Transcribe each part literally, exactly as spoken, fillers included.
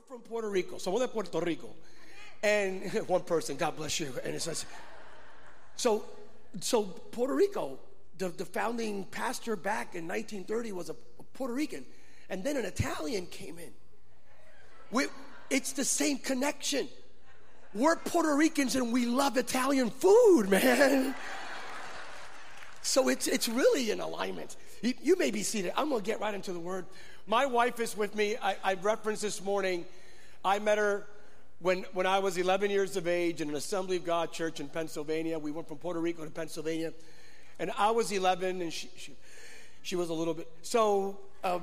from Puerto Rico. Somos de Puerto Rico. And one person, God bless you. And it says, so, so Puerto Rico, the, the founding pastor back in nineteen thirty was a, a Puerto Rican. And then an Italian came in. We, it's the same connection. We're Puerto Ricans and we love Italian food, man. So it's it's really in alignment. You, you may be seated. I'm going to get right into the word. My wife is with me. I, I referenced this morning. I met her when, when I was eleven years of age in an Assembly of God church in Pennsylvania. We went from Puerto Rico to Pennsylvania. And I was eleven and she she, she was a little bit. So um,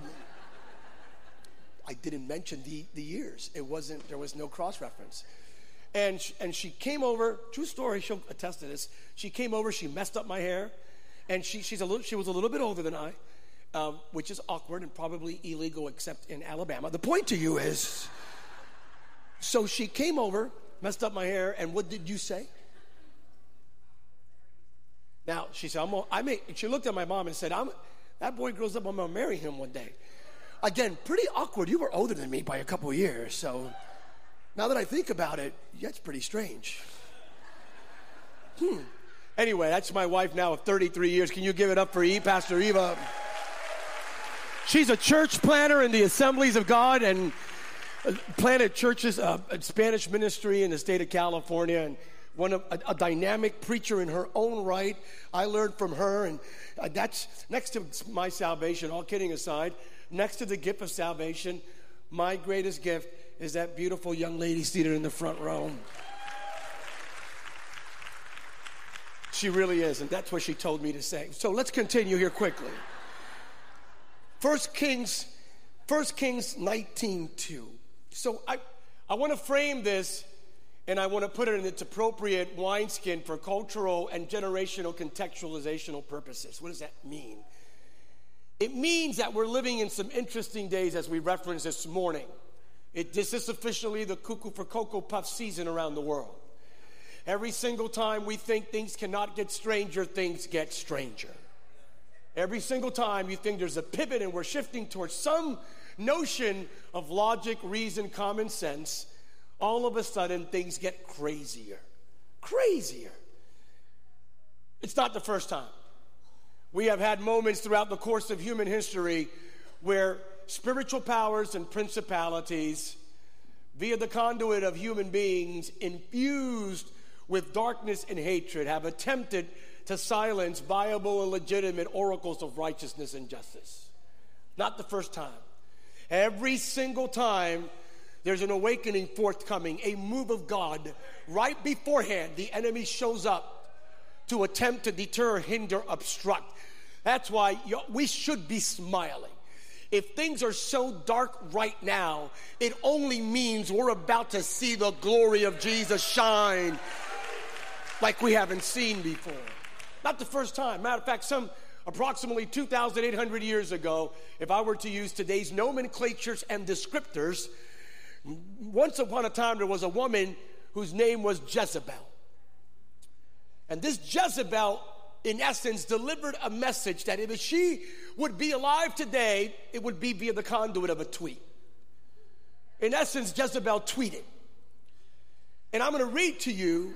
I didn't mention the, the years. It wasn't, there was no cross-reference. And she, and she came over, true story, she'll attest to this. She came over, she messed up my hair. And she she's a little, she was a little bit older than I, uh, which is awkward and probably illegal except in Alabama. The point to you is, so she came over, messed up my hair, and what did you say? Now, she said, I'm gonna, I may, she looked at my mom and said, I'm, that boy grows up, I'm going to marry him one day. Again, pretty awkward. You were older than me by a couple of years, so now that I think about it, that's pretty strange. Hmm. Anyway, that's my wife now of thirty-three years. Can you give it up for Eve, Pastor Eva? She's a church planner in the Assemblies of God and planted churches, uh, a Spanish ministry in the state of California, and one of, a, a dynamic preacher in her own right. I learned from her, and uh, that's next to my salvation, all kidding aside, next to the gift of salvation, my greatest gift is that beautiful young lady seated in the front row. She really is, and that's what she told me to say. So let's continue here quickly. First Kings, First Kings nineteen two. So I, I want to frame this, and I want to put it in its appropriate wineskin for cultural and generational contextualizational purposes. What does that mean? It means that we're living in some interesting days, as we referenced this morning. It, this is officially the cuckoo for Cocoa Puff season around the world. Every single time we think things cannot get stranger, things get stranger. Every single time you think there's a pivot and we're shifting towards some notion of logic, reason, common sense, all of a sudden things get crazier. Crazier. It's not the first time. We have had moments throughout the course of human history where spiritual powers and principalities, via the conduit of human beings infused with darkness and hatred, have attempted to silence viable and legitimate oracles of righteousness and justice. Not the first time. Every single time there's an awakening forthcoming, a move of God, right beforehand the enemy shows up to attempt to deter, hinder, obstruct. That's why we should be smiling. If things are so dark right now, it only means we're about to see the glory of Jesus shine like we haven't seen before. Not the first time. Matter of fact, some approximately two thousand eight hundred years ago, if I were to use today's nomenclatures and descriptors, once upon a time there was a woman whose name was Jezebel. And this Jezebel, in essence, delivered a message that if she would be alive today, it would be via the conduit of a tweet. In essence, Jezebel tweeted. And I'm going to read to you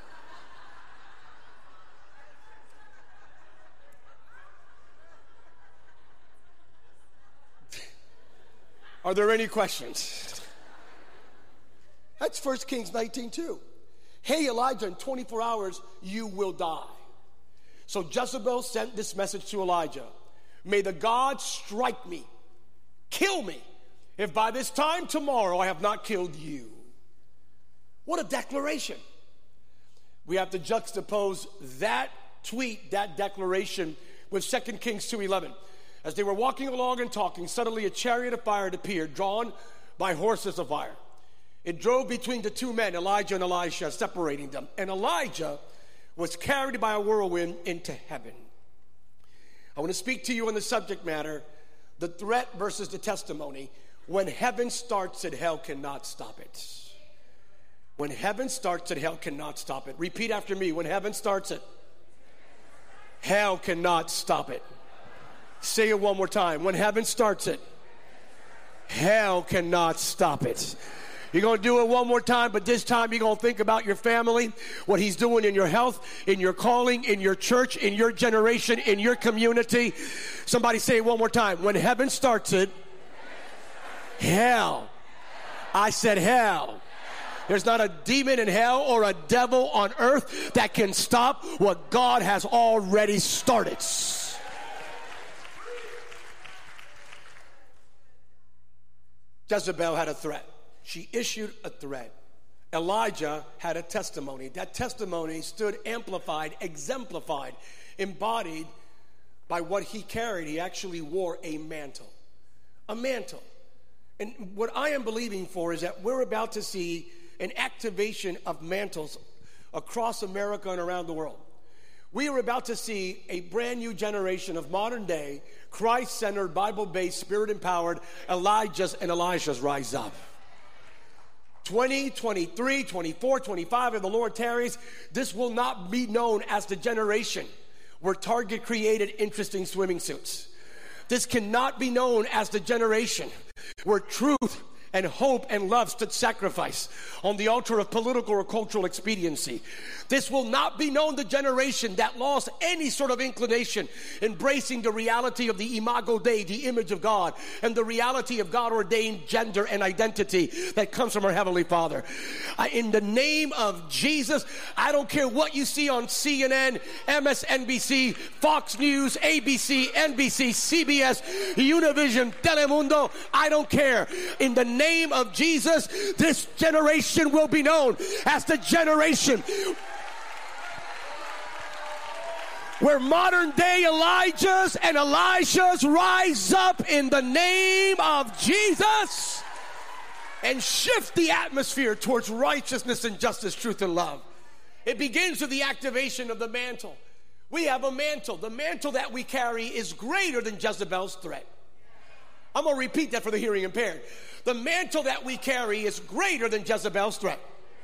Are there any questions? That's First Kings nineteen two. Hey, Elijah, in twenty-four hours, you will die. So Jezebel sent this message to Elijah. May the gods strike me, kill me, if by this time tomorrow I have not killed you. What a declaration. We have to juxtapose that tweet, that declaration, with Second Kings two eleven. As they were walking along and talking, suddenly a chariot of fire appeared, drawn by horses of fire. It drove between the two men, Elijah and Elisha, separating them. And Elijah was carried by a whirlwind into heaven. I want to speak to you on the subject matter, the threat versus the testimony. When heaven starts it, hell cannot stop it. When heaven starts it, hell cannot stop it. Repeat after me. When heaven starts it, hell cannot stop it. Say it one more time. When heaven starts it, Hell cannot stop it. You're going to do it one more time, but this time you're going to think about your family, what he's doing in your health, in your calling, in your church, in your generation, in your community. Somebody say it one more time. When heaven starts it, hell. I said hell. There's not a demon in hell or a devil on earth that can stop what God has already started. Jezebel had a threat. She issued a threat. Elijah had a testimony. That testimony stood amplified, exemplified, embodied by what he carried. He actually wore a mantle. A mantle. And what I am believing for is that we're about to see an activation of mantles across America and around the world. We are about to see a brand new generation of modern day, Christ-centered, Bible-based, Spirit-empowered Elijahs and Elishas rise up. twenty, twenty-three, twenty-four, twenty-five, if the Lord tarries, this will not be known as the generation where Target created interesting swimming suits. This cannot be known as the generation where truth and hope and love stood sacrifice on the altar of political or cultural expediency. This will not be known the generation that lost any sort of inclination, embracing the reality of the imago Dei, the image of God, and the reality of God-ordained gender and identity that comes from our Heavenly Father. I, in the name of Jesus, I don't care what you see on C N N, M S N B C, Fox News, A B C, N B C, C B S, Univision, Telemundo, I don't care. In the name of Jesus, this generation will be known as the generation where modern day Elijahs and Elishas rise up in the name of Jesus and shift the atmosphere towards righteousness and justice, truth and love. It begins with the activation of the mantle. We have a mantle. The mantle that we carry is greater than Jezebel's threat. I'm going to repeat that for the hearing impaired. The mantle that we carry is greater than Jezebel's threat.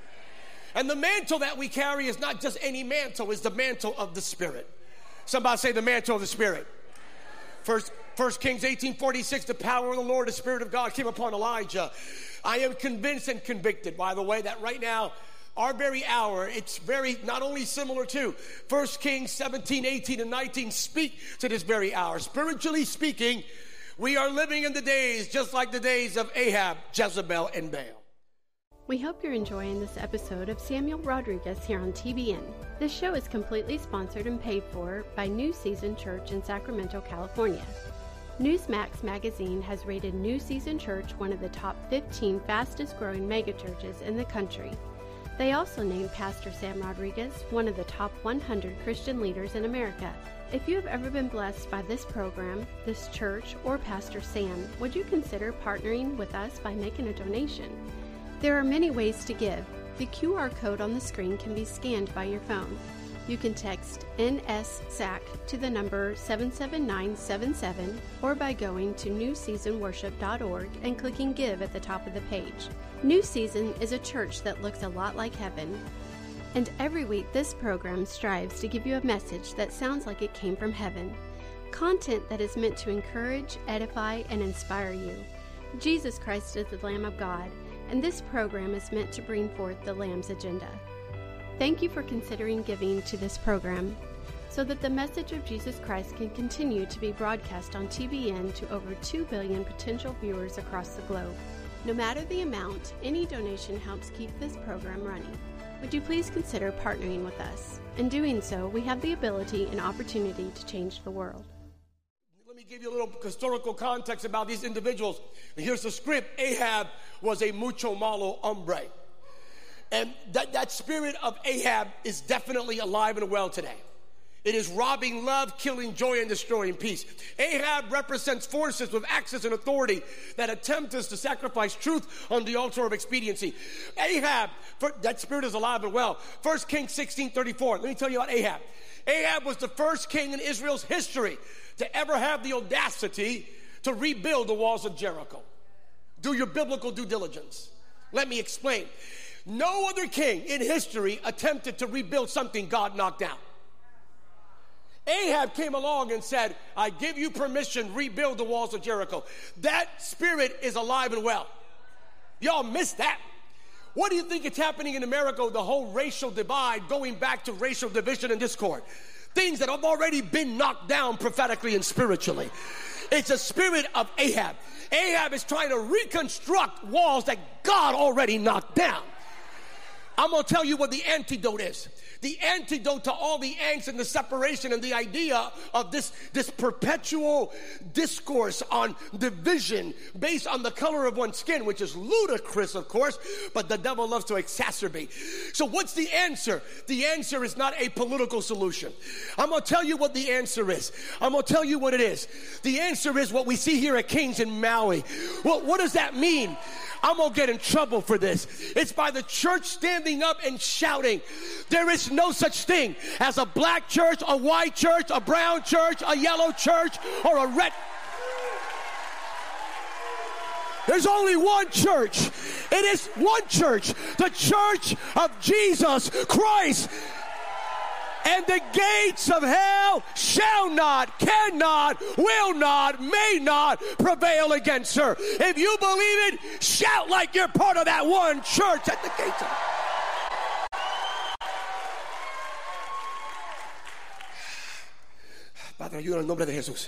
And the mantle that we carry is not just any mantle, it's the mantle of the Spirit. Somebody say the mantle of the Spirit. First, First Kings eighteen forty-six, the power of the Lord, the Spirit of God came upon Elijah. I am convinced and convicted, by the way, that right now, our very hour, it's very not only similar to First Kings seventeen, eighteen, and nineteen speak to this very hour. Spiritually speaking, we are living in the days just like the days of Ahab, Jezebel, and Baal. We hope you're enjoying this episode of Samuel Rodriguez here on T B N. This show is completely sponsored and paid for by New Season Church in Sacramento, California. Newsmax magazine has rated New Season Church one of the top fifteen fastest growing megachurches in the country. They also named Pastor Sam Rodriguez one of the top one hundred Christian leaders in America. If you have ever been blessed by this program, this church, or Pastor Sam, would you consider partnering with us by making a donation? There are many ways to give. The Q R code on the screen can be scanned by your phone. You can text N S S A C to the number seven seven nine seven seven or by going to new season worship dot org and clicking Give at the top of the page. New Season is a church that looks a lot like heaven. And every week this program strives to give you a message that sounds like it came from heaven. Content that is meant to encourage, edify, and inspire you. Jesus Christ is the Lamb of God, and this program is meant to bring forth the Lamb's agenda. Thank you for considering giving to this program so that the message of Jesus Christ can continue to be broadcast on T B N to over two billion potential viewers across the globe. No matter the amount, any donation helps keep this program running. Would you please consider partnering with us? In doing so, we have the ability and opportunity to change the world. Let me give you a little historical context about these individuals. Here's the script. Ahab was a mucho malo hombre. And that, that spirit of Ahab is definitely alive and well today. It is robbing love, killing joy, and destroying peace. Ahab represents forces with access and authority that attempt us to sacrifice truth on the altar of expediency. Ahab, for, that spirit is alive and well. First Kings sixteen thirty-four. Let me tell you about Ahab. Ahab was the first king in Israel's history to ever have the audacity to rebuild the walls of Jericho. Do your biblical due diligence. Let me explain. No other king in history attempted to rebuild something God knocked down. Ahab came along and said, I give you permission, rebuild the walls of Jericho. That spirit is alive and well. Y'all missed that. What do you think is happening in America, the whole racial divide, going back to racial division and discord? Things that have already been knocked down prophetically and spiritually. It's a spirit of Ahab. Ahab is trying to reconstruct walls that God already knocked down. I'm going to tell you what the antidote is. The antidote to all the angst and the separation and the idea of this, this perpetual discourse on division based on the color of one's skin, which is ludicrous, of course, but the devil loves to exacerbate. So what's the answer? The answer is not a political solution. I'm going to tell you what the answer is. I'm going to tell you what it is. The answer is what we see here at Kings in Maui. Well, what does that mean? I'm going to get in trouble for this. It's by the church standing up and shouting. There is no such thing as a black church, a white church, a brown church, a yellow church, or a red. There's only one church. It is one church, the church of Jesus Christ. And the gates of hell shall not, cannot, will not, may not prevail against her. If you believe it, shout like you're part of that one church at the gates of hell. Padre, ayúdanos en nombre de Jesús.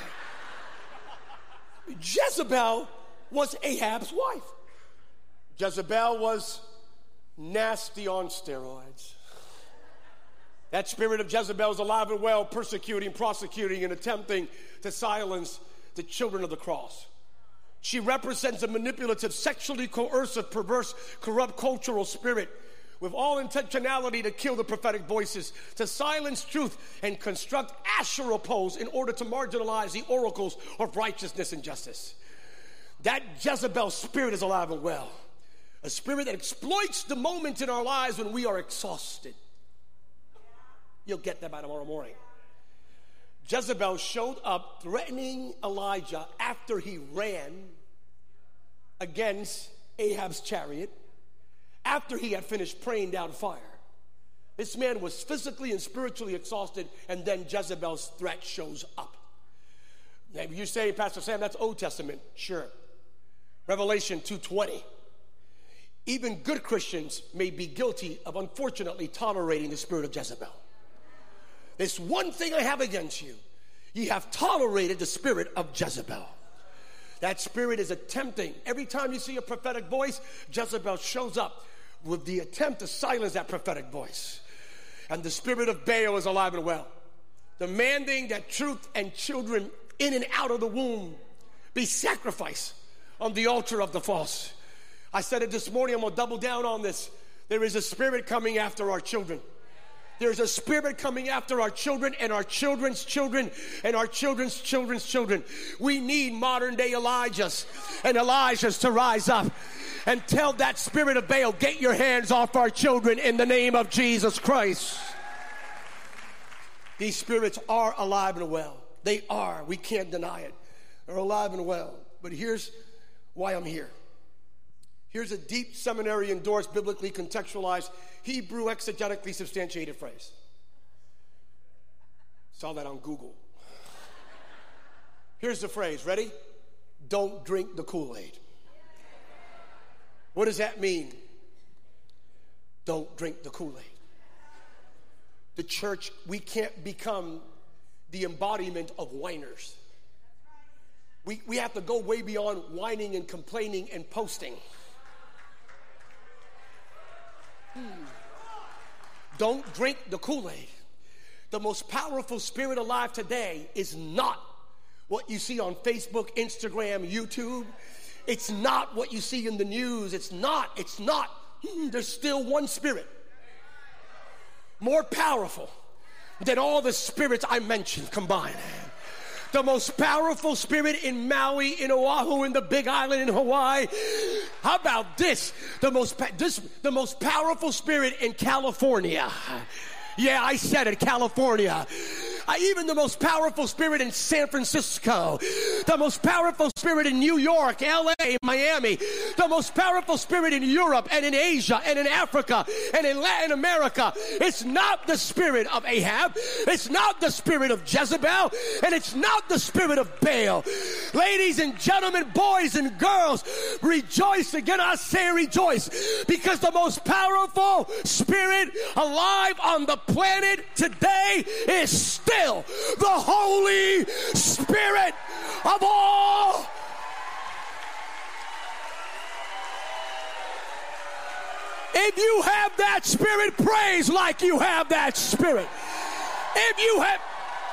Jezebel was Ahab's wife. Jezebel was nasty on steroids. That spirit of Jezebel is alive and well, persecuting, prosecuting, and attempting to silence the children of the cross. She represents a manipulative, sexually coercive, perverse, corrupt cultural spirit with all intentionality to kill the prophetic voices, to silence truth, and construct Asherah poles in order to marginalize the oracles of righteousness and justice. That Jezebel spirit is alive and well. A spirit that exploits the moment in our lives when we are exhausted. You'll get that by tomorrow morning. Jezebel showed up threatening Elijah after he ran against Ahab's chariot, after he had finished praying down fire. This man was physically and spiritually exhausted, and then Jezebel's threat shows up. Now, you say, Pastor Sam, that's Old Testament. Sure. Revelation two twenty. Even good Christians may be guilty of, unfortunately, tolerating the spirit of Jezebel. There's one thing I have against you. You have tolerated the spirit of Jezebel. That spirit is attempting. Every time you see a prophetic voice, Jezebel shows up with the attempt to silence that prophetic voice. And the spirit of Baal is alive and well, demanding that truth and children in and out of the womb be sacrificed on the altar of the false. I said it this morning. I'm going to double down on this. There is a spirit coming after our children. There's a spirit coming after our children and our children's children and our children's children's children. We need modern day Elijahs and Elijahs to rise up and tell that spirit of Baal, get your hands off our children in the name of Jesus Christ. These spirits are alive and well. They are. We can't deny it. They're alive and well. But here's why I'm here. Here's a deep seminary endorsed, biblically contextualized, Hebrew exegetically substantiated phrase. Saw that on Google. Here's the phrase. Ready? Don't drink the Kool-Aid. What does that mean? Don't drink the Kool-Aid. The church, we can't become the embodiment of whiners. We, we have to go way beyond whining and complaining and posting. Hmm. Don't drink the Kool-Aid. The most powerful spirit alive today is not what you see on Facebook, Instagram, YouTube. It's not what you see in the news. It's not. It's not. Hmm. There's still one spirit, more powerful than all the spirits I mentioned combined. The most powerful spirit in Maui, in Oahu, in the Big Island, in Hawaii. How about this? The most, this, the most powerful spirit in California. Yeah, I said it, California. I, even the most powerful spirit in San Francisco, the most powerful spirit in New York, L A, Miami, the most powerful spirit in Europe and in Asia and in Africa and in Latin America. It's not the spirit of Ahab. It's not the spirit of Jezebel. And it's not the spirit of Baal. Ladies and gentlemen, boys and girls, rejoice. Again, I say rejoice, because the most powerful spirit alive on the planet today is still the Holy Spirit of all. If you have that spirit, praise like you have that spirit. If you have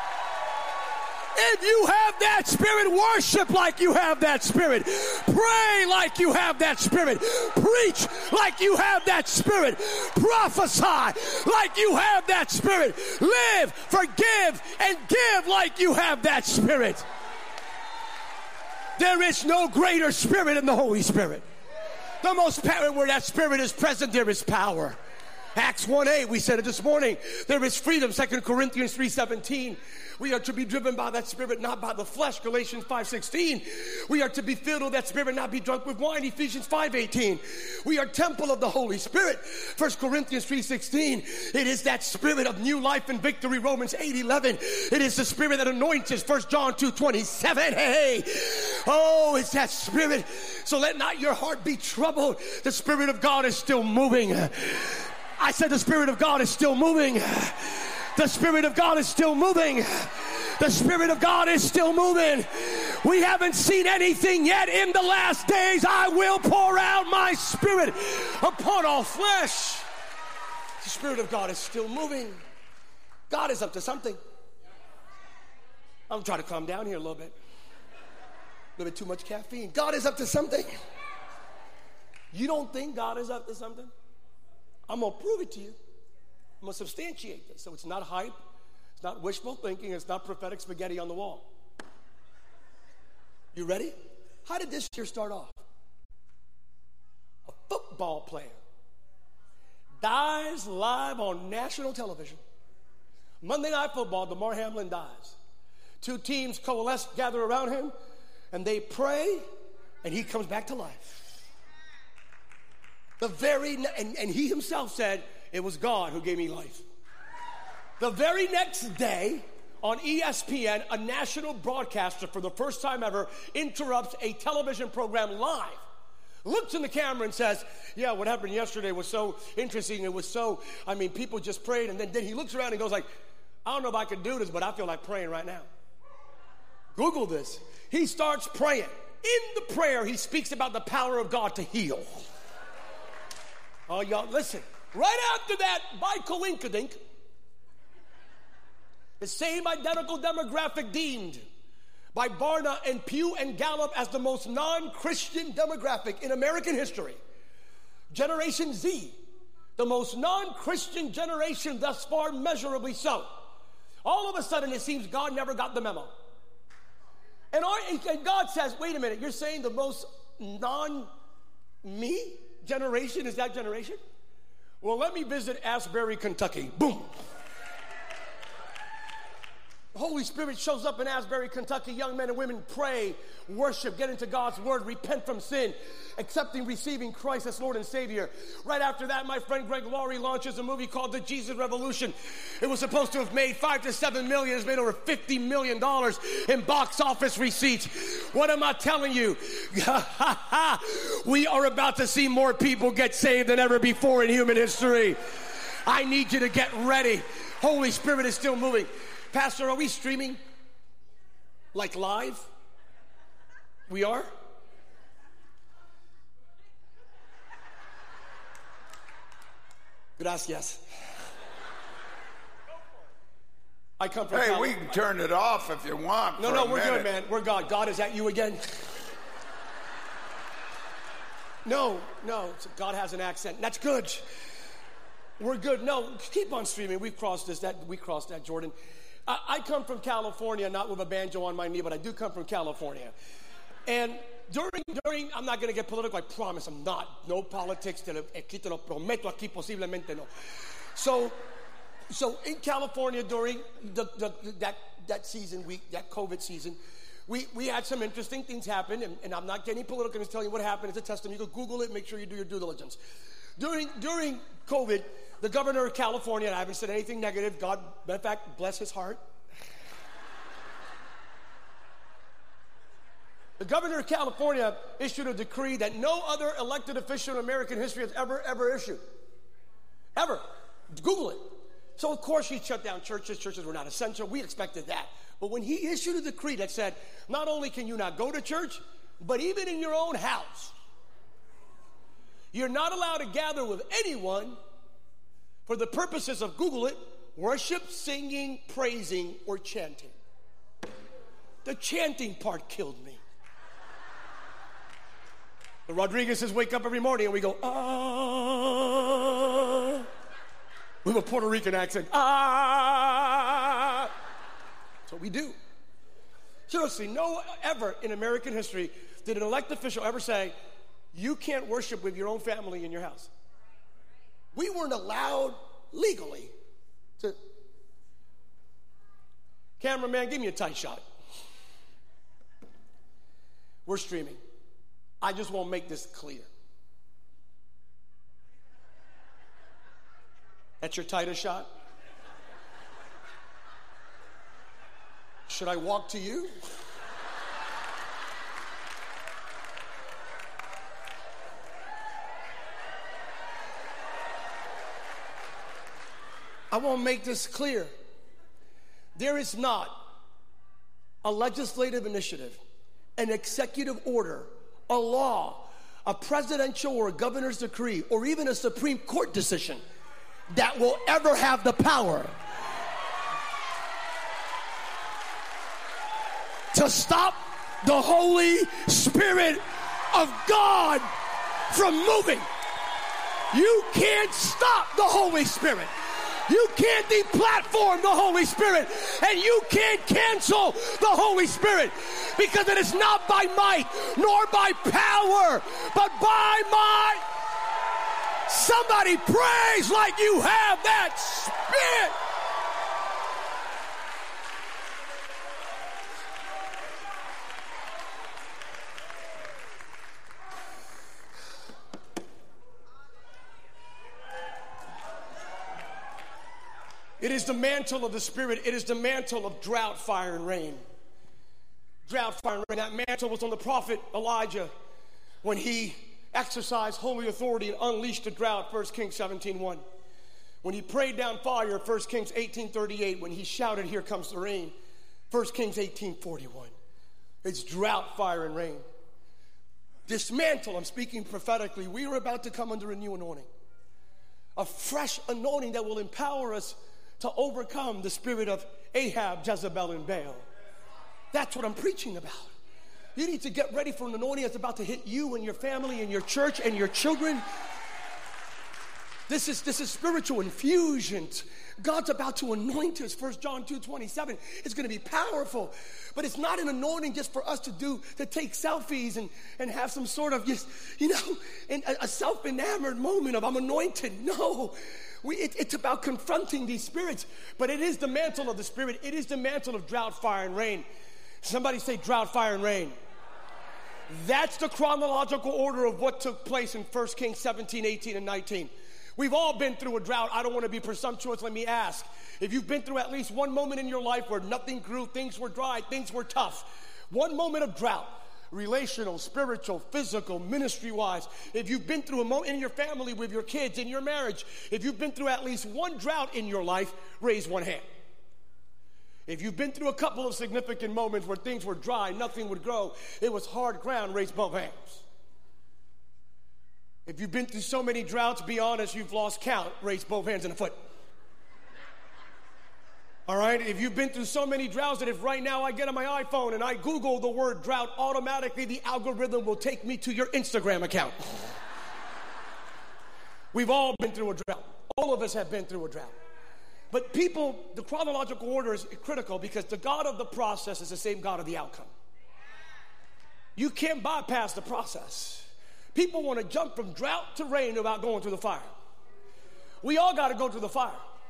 If you have that spirit, worship like you have that spirit. Pray like you have that spirit. Preach like you have that spirit. Prophesy like you have that spirit. Live, forgive, and give like you have that spirit. There is no greater spirit than the Holy Spirit. The most power, where that spirit is present, there is power. Acts one eight, we said it this morning. There is freedom. Second Corinthians three seventeen. We are to be driven by that spirit, not by the flesh. Galatians five sixteen. We are to be filled with that spirit, not be drunk with wine. Ephesians five eighteen. We are temple of the Holy Spirit. First Corinthians three sixteen. It is that spirit of new life and victory. Romans eight eleven. It is the spirit that anoints us. First John two twenty-seven. Hey, oh, it's that spirit. So let not your heart be troubled. The Spirit of God is still moving. I said the Spirit of God is still moving. The Spirit of God is still moving. The Spirit of God is still moving. We haven't seen anything yet. In the last days, I will pour out my Spirit upon all flesh. The Spirit of God is still moving. God is up to something. I'm trying to calm down here a little bit. A little bit too much caffeine. God is up to something. You don't think God is up to something? I'm going to prove it to you. I'm going to substantiate this. So it's not hype. It's not wishful thinking. It's not prophetic spaghetti on the wall. You ready? How did this year start off? A football player dies live on national television. Monday Night Football, Damar Hamlin dies. Two teams coalesce, gather around him, and they pray, and he comes back to life. The very, and, and he himself said, it was God who gave me life. The very next day, on E S P N, a national broadcaster, for the first time ever, interrupts a television program live, looks in the camera and says, yeah, what happened yesterday was so interesting. It was so, I mean, people just prayed. And then, then he looks around and goes like, I don't know if I can do this, but I feel like praying right now. Google this. He starts praying. In the prayer, he speaks about the power of God to heal. Oh, y'all, listen. Right after that, by coinkydink, the same identical demographic deemed by Barna and Pew and Gallup as the most non-Christian demographic in American history. Generation Z, the most non-Christian generation thus far, measurably so. All of a sudden, it seems God never got the memo. And, our, and God says, wait a minute, you're saying the most non-me generation is that generation? Well, let me visit Asbury, Kentucky. Boom. The Holy Spirit shows up in Asbury, Kentucky. Young men and women pray, worship, get into God's word, repent from sin, accepting, receiving Christ as Lord and Savior. Right after that, my friend Greg Laurie launches a movie called The Jesus Revolution. It was supposed to have made five to seven million. It's made over fifty million dollars in box office receipts. What am I telling you? We are about to see more people get saved than ever before in human history. I need you to get ready. Holy Spirit is still moving. Pastor, are we streaming? Like live? We are? Gracias. I come from Hey, Cali- we can turn it off if you want. No, for no, a we're minute. good, man. We're God. God, is that you again? No, no. God has an accent. That's good. We're good. No, keep on streaming. We've crossed this. That we crossed that, Jordan. I, I come from California, not with a banjo on my knee, but I do come from California. And during, during, I'm not going to get political. I promise I'm not. No politics. Te lo, aquí te lo prometo. Aquí posiblemente no. So, so in California during the, the, that that season, we that COVID season, we, we had some interesting things happen, and, and I'm not getting political, I'm just telling you what happened. It's a testimony. You can Google it, make sure you do your due diligence. During during COVID, the governor of California, and I haven't said anything negative, God, matter of fact, bless his heart. The governor of California issued a decree that no other elected official in American history has ever, ever issued. Ever. Google it. So, of course, he shut down churches. Churches were not essential. We expected that. But when he issued a decree that said, not only can you not go to church, but even in your own house, you're not allowed to gather with anyone for the purposes of, Google it, worship, singing, praising, or chanting. The chanting part killed me. The Rodriguezes wake up every morning and we go, ah. With a Puerto Rican accent, ah. That's what we do. Seriously, no ever in American history did an elected official ever say, you can't worship with your own family in your house. We weren't allowed legally to. Cameraman, give me a tight shot. We're streaming. I just want to make this clear. That's your tightest shot? Should I walk to you? I want to make this clear. There is not a legislative initiative, an executive order, a law, a presidential or a governor's decree, or even a Supreme Court decision that will ever have the power to stop the Holy Spirit of God from moving. You can't stop the Holy Spirit. You can't deplatform the Holy Spirit, and you can't cancel the Holy Spirit, because it is not by might nor by power, but by my. Somebody praise like you have that Spirit. It is the mantle of the Spirit. It is the mantle of drought, fire, and rain. Drought, fire, and rain. That mantle was on the prophet Elijah when he exercised holy authority and unleashed the drought, First Kings seventeen one. When he prayed down fire, First Kings eighteen thirty-eight. When he shouted, here comes the rain, First Kings eighteen forty-one. It's drought, fire, and rain. This mantle, I'm speaking prophetically, we are about to come under a new anointing. A fresh anointing that will empower us to overcome the spirit of Ahab, Jezebel, and Baal. That's what I'm preaching about. You need to get ready for an anointing that's about to hit you and your family and your church and your children. This is, this is spiritual infusion. God's about to anoint us. First John two twenty-seven. It's going to be powerful. But it's not an anointing just for us to do, to take selfies and, and have some sort of, just, you know, a, a self-enamored moment of I'm anointed. No. We, it, it's about confronting these spirits. But it is the mantle of the Spirit. It is the mantle of drought, fire, and rain. Somebody say drought, fire, and rain. That's the chronological order of what took place in First Kings seventeen, eighteen, and nineteen. We've all been through a drought. I don't want to be presumptuous. Let me ask. If you've been through at least one moment in your life where nothing grew, things were dry, things were tough. One moment of drought. Relational, spiritual, physical, ministry-wise. If you've been through a moment in your family with your kids, in your marriage, if you've been through at least one drought in your life, raise one hand. If you've been through a couple of significant moments where things were dry, nothing would grow, it was hard ground, raise both hands. If you've been through so many droughts, be honest, you've lost count, raise both hands and a foot. All right, if you've been through so many droughts that if right now I get on my iPhone and I Google the word drought, automatically the algorithm will take me to your Instagram account. We've all been through a drought. All of us have been through a drought. But people, the chronological order is critical because the God of the process is the same God of the outcome. You can't bypass the process. People want to jump from drought to rain without going through the fire. We all got to go through the fire.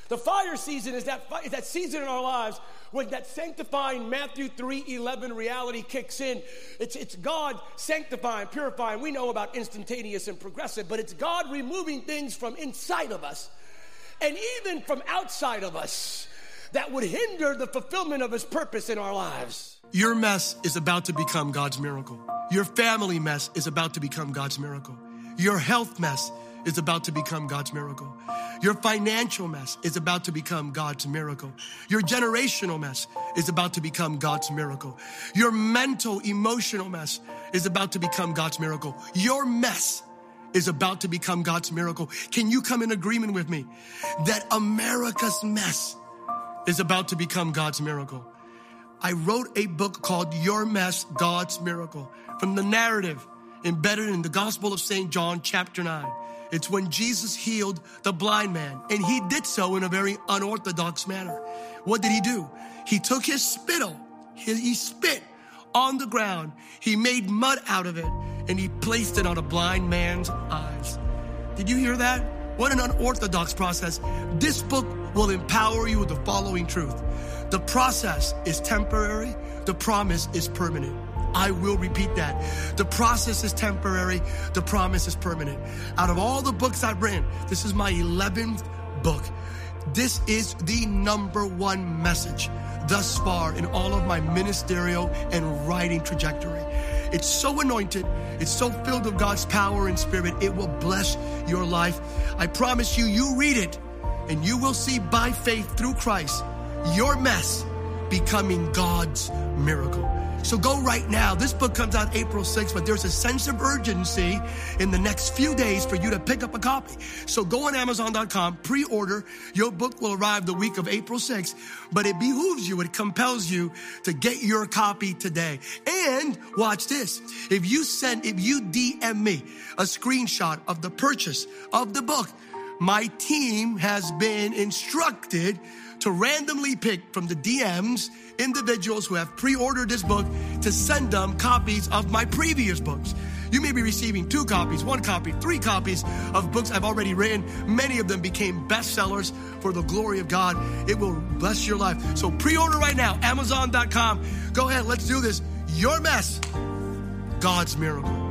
The fire season is that, is that season in our lives when that sanctifying Matthew three eleven reality kicks in. It's, it's God sanctifying, purifying. We know about instantaneous and progressive, but it's God removing things from inside of us and even from outside of us that would hinder the fulfillment of his purpose in our lives. Your mess is about to become God's miracle. Your family mess is about to become God's miracle. Your health mess is about to become God's miracle. Your financial mess is about to become God's miracle. Your generational mess is about to become God's miracle. Your mental, emotional mess is about to become God's miracle. Your mess is about to become God's miracle. Can you come in agreement with me that America's mess is about to become God's miracle? I wrote a book called Your Mess, God's Miracle, from the narrative embedded in the Gospel of Saint John, chapter nine. It's when Jesus healed the blind man, and he did so in a very unorthodox manner. What did he do? He took his spittle, he, he spit on the ground, he made mud out of it, and he placed it on a blind man's eyes. Did you hear that? What an unorthodox process. This book will empower you with the following truth. The process is temporary, the promise is permanent. I will repeat that. The process is temporary, the promise is permanent. Out of all the books I've written, this is my eleventh book. This is the number one message thus far in all of my ministerial and writing trajectory. It's so anointed, it's so filled with God's power and spirit, it will bless your life. I promise you, you read it, and you will see by faith through Christ, your mess becoming God's miracle. So go right now. This book comes out April sixth, but there's a sense of urgency in the next few days for you to pick up a copy. So go on Amazon dot com, pre-order. Your book will arrive the week of April sixth, but it behooves you, it compels you to get your copy today. And watch this. If you send, if you D M me a screenshot of the purchase of the book, my team has been instructed to randomly pick from the D Ms individuals who have pre-ordered this book to send them copies of my previous books. You may be receiving two copies, one copy, three copies of books I've already written. Many of them became bestsellers for the glory of God. It will bless your life. So pre-order right now, Amazon dot com. Go ahead, let's do this. Your mess, God's miracle.